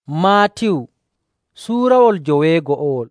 Maatiw suurawol joweego'owol.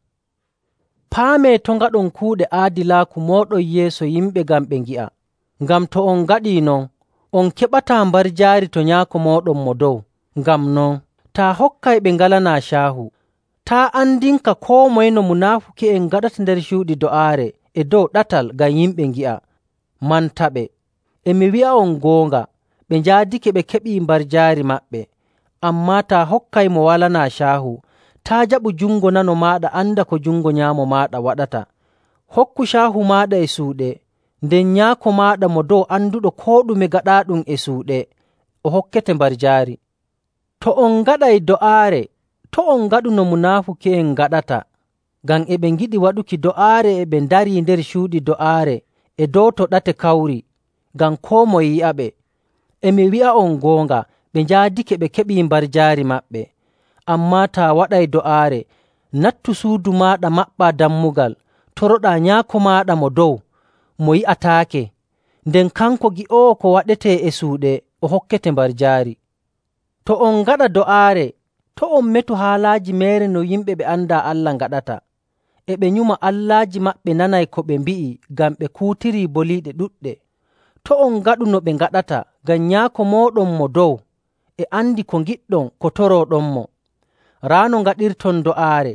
Paamee to ngaɗon kuuɗe aadilaaku mooɗon yeeso yimɓe ngam ɓe ngi'a. Ngam to on ngaɗii non, on keɓataa mbarjaari to Nyaako mooɗon mo dow. Ngam non, taa hokkay ɓe ngalanaa caahu. Taa andinka koo moye no munaafuki'en ngaɗata nder cuuɗi do'aare e dow ɗatal ngam yimɓe ngi'a. Mantaɓe, e mi wi'a'on goonga, ɓe njaadike ɓe keɓii mbarjaari maɓɓe. Ammaa taa hokkay mo walanaa caahu, taa jaɓu jungo nano maaɗa anda ko jungo nyaamo maaɗa waɗata. Hokku caahu maaɗa e suuɗe, nden Nyaako maaɗa mo dow anduɗo koo ɗume gaɗaaɗum e suuɗe, o hokkete mbarjaari. To on ngaɗay do'aare, to on ngaɗu no munaafuki'en ngaɗata, ngam e ɓe ngiɗi waɗuki do'aare e ɓe ndarii nder cuuɗi do'aare e dow to ɗate kawri, ngam koo moye yi'aɓe. E mi wi'a'on goonga, ɓe njaadike ɓe keɓii mbarjaari maɓɓe. Ammaa taa waɗay do'aare, nattu suudu maaɗa maɓɓaa dammugal, toroɗaa Nyaako maaɗa mo dow, mo yi'ataake, nden kanko gi'oowo ko waɗetee e suuɗe, o hokkete mbarjaari. To on ngaɗa do'aare, to on metu haalaaji meere no yimɓe ɓe andaa Allah ngaɗata. E ɓe nyuma allaaji maɓɓe nanay ko ɓe mbi'i ngam ɓe kuutirii boliiɗe ɗuɗɗe. To on ngaɗu no ɓe ngaɗata, ngam Nyaako mooɗon mo dow e andi ko ngiɗɗon ko torooɗonmo. Raa no ngaɗirton do'aare: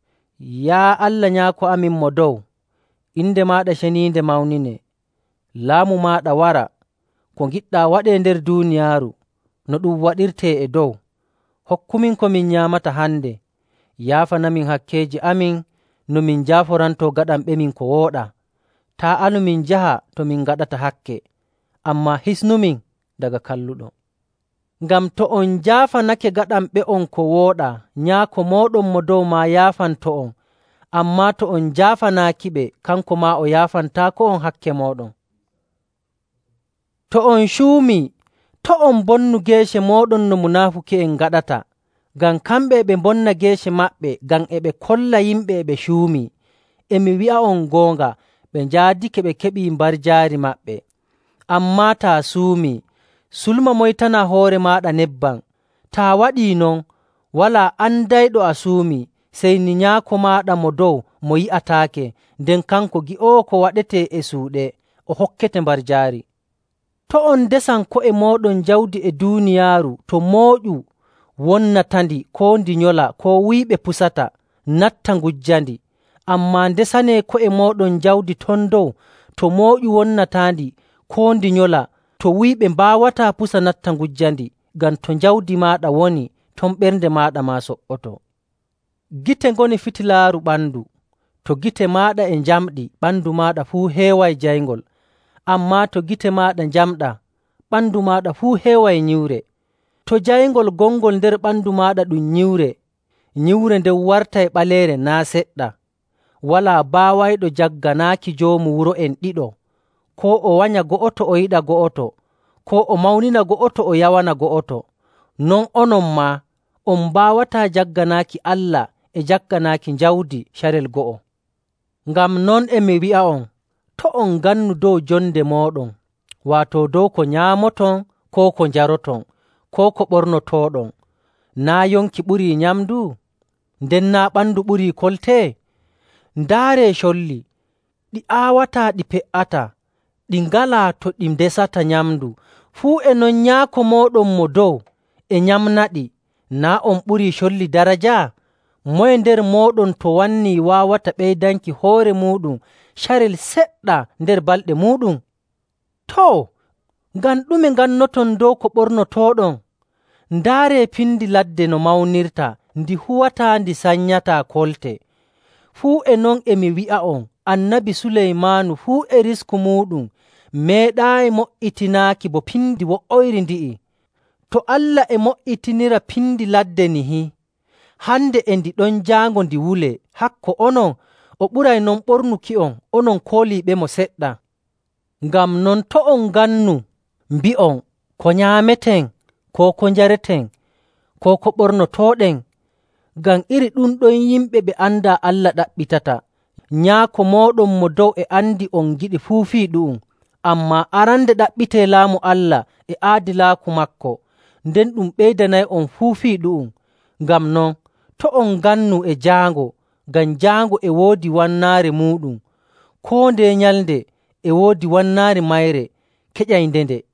Yaa Allah Nyaako amin mo dow, inde maaɗa ceniinde mawnine. Laamu maaɗa wara. Ko ngiɗɗaa waɗee nder duuniyaaru, no ɗum waɗirtee e dow. Hokkumin ko min nyaamata hannde. Yaafanamin hakkeeji amin no min njaaforantoo gaɗanɓemin ko wooɗaa. Taa anu min njaha to min ngaɗata hakke, ammaa hisnumin daga kalluɗo. Ngam to on njaafanake gaɗanɓe'on ko wooɗaa, Nyaako mooɗon mo dow maa yaafanto'on. Ammaa to on njaafanaakiɓe, kanko maa o yaafantaako on hakke mooɗon. To on cuumii, to on bonnu geece mooɗon no munaafuki'en ngaɗata, ngam kamɓe ɓe mbonna geece maɓɓe ngam e ɓe kolla yimɓe e ɓe cuumii. E mi wi'a'on goonga, ɓe njaadike ɓe keɓii mbarjaari maɓɓe. Ammaa taa suumii, sulma moytanaa hoore maaɗa nebbam. Taa waɗii non, walaa andayɗo a suumii, sey ni Nyaako maaɗa mo dow mo yi'ataake, nden kanko gi'oowo ko waɗetee e suuɗe, o hokkete mbarjaari. To on ndesan ko'e mooɗon jawdi e duuniyaaru to mooƴu wonnatandi, koo ndi nyola, koo wuyɓe pusata, natta ngujjandi. Ammaa ndesanee ko'e mooɗon jawdi ton dow to mooƴu wonnataandi, koo ndi nyola, to wuyɓe mbaawataa pusa natta ngujjandi, ngam to jawdi maaɗa woni, ton ɓernde maaɗa maa so''oto. Gite ngoni fitilaaru ɓandu. To gite maaɗa e njamɗi, ɓandu maaɗa fuu heeway jayngol. Ammaa to gite maaɗa njamɗa, ɓandu maaɗa fuu heeway nyiwre. To jayngol gongol nder ɓandu maaɗa ɗum nyiwre nden wartay ɓaleere naa seɗɗa. Walaa baawayɗo jagganaaki joomu wuro'en ɗiɗo, koo o wanya go'oto o yiɗa go'oto, koo o mawnina go'oto o yawana go'oto. Non onon maa, on mbaawataa jagganaaki Allah e jagganaaki jawdi carel go'o. Ngam non e mi wi'a'on, to on ngannu dow jonde mooɗon, waato dow ko nyaamoton, koo ko njaroton, koo ko ɓornotooɗon. Naa yonki ɓurii nyamdu? Nden naa ɓandu ɓurii kolte? Ndaaree colli, ɗi aawataa ɗi pe''ataa, ɗi ngalaa to ɗi ndesata nyamdu. Fuu e non Nyaako mooɗon mo dow e nyamnaɗi. Naa on ɓurii colli daraja? Moye nder mooɗon to wannii waawata ɓeydanki hoore muuɗum carel seɗɗa nder balɗe muuɗum? Too, ngam ɗume ngannoton dow ko ɓornotooɗon? Ndaaree pindi ladde no mawnirta, ndi huwataa ndi sanyataa kolte. Fuu e non e mi wi'a'on, Annabi Suleymaanu fuu e risku muuɗum meeɗaayi mo'itinaaki bo pindi wo'oyri ndi'i. To Allah e mo'itinira pindi ladde nihi, hande e ndi ɗon jaango ndi wule, hakko onon o ɓuray non ɓornuki'on, onon kooliiɓemo seɗɗa. Ngam non to on ngannu mbi'on ko nyaameten, koo ko njareten, koo ko ɓornotooɗen, ngam iri ɗum ɗon yimɓe ɓe andaa Allah ɗaɓɓitata. Nyaako mooɗon mo dow e andi on giɗi fuu fii ɗu'um. Ammaa arande ɗaɓɓitee laamu Allah e aadilaaku maako, nden ɗum ɓeydanay on fuu fii ɗu'um. Ngam non, to' on ngannu e jaango, ngam jaango e woodi wannaare muɗum. Koo ndeye nyalnde e woodi wannaare mayre keƴaynde nde.